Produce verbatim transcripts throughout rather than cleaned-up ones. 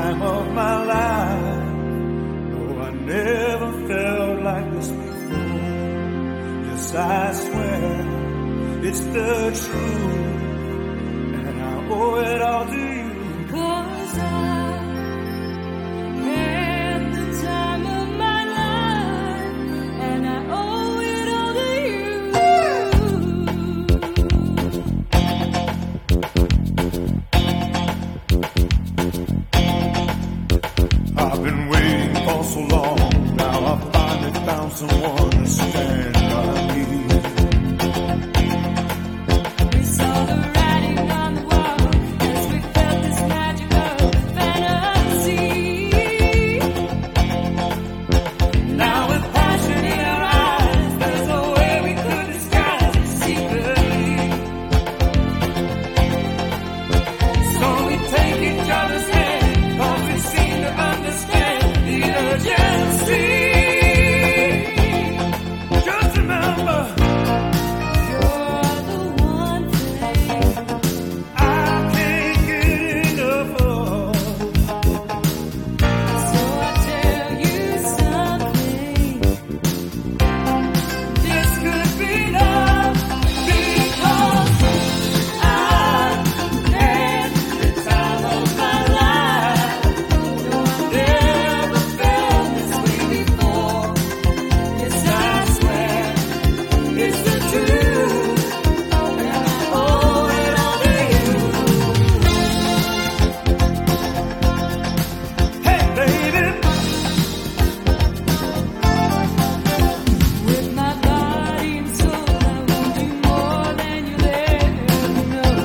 time of my life. No, I never felt like this before. Yes, I swear it's the truth, and I owe it all to you. 'Cause I had the time of my life, and I owe it all to you. I've been waiting for so long. Now I finally found someone to stand by me. We saw the writing on the wall as we felt this magical fantasy. Now with passion in our eyes, there's no way we could disguise it secretly. So we take each other's hand, 'cause we seem to understand the urgency. Just remember, You're the one thing I can't get enough of. So I tell you something. This could be love, because I had the time of my life. No, I never felt this way before. Yes, I swear it's the truth, and I owe it all to you. Hey, baby, With my body and soul, I want you more than you'll ever know.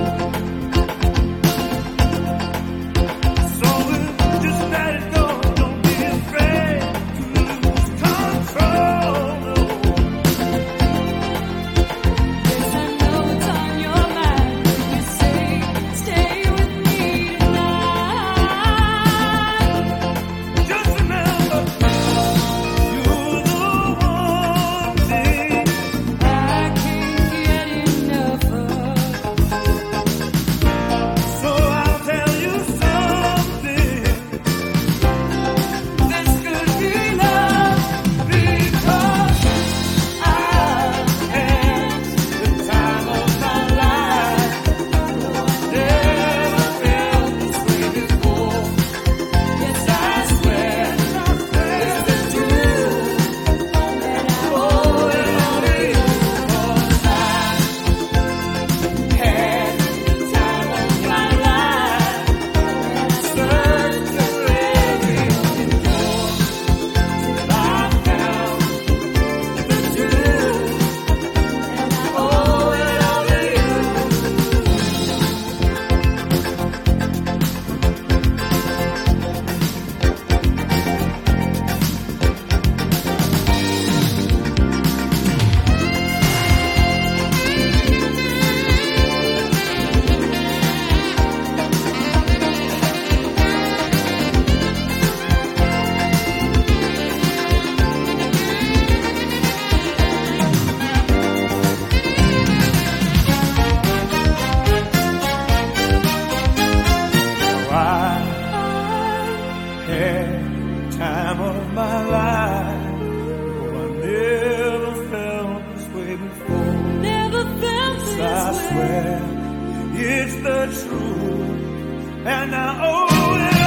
so we'll just let it go. Don't be afraid to lose control. No. Yes, I know it's on your mind. You say, stay with me tonight. Just remember, you're the one thing I can't get enough of. So I'll tell you something. This could be love, because I had the time of my life. No, I never felt this way before. Yes, I swear it's the truth, and I owe it all to you. 'Cause I had the time of my life, and I searched for every open door till I found the truth, and I owe it all to you. I had time of my life. No, I never felt this way before. Never felt this I way. swear it's the truth, and I owe it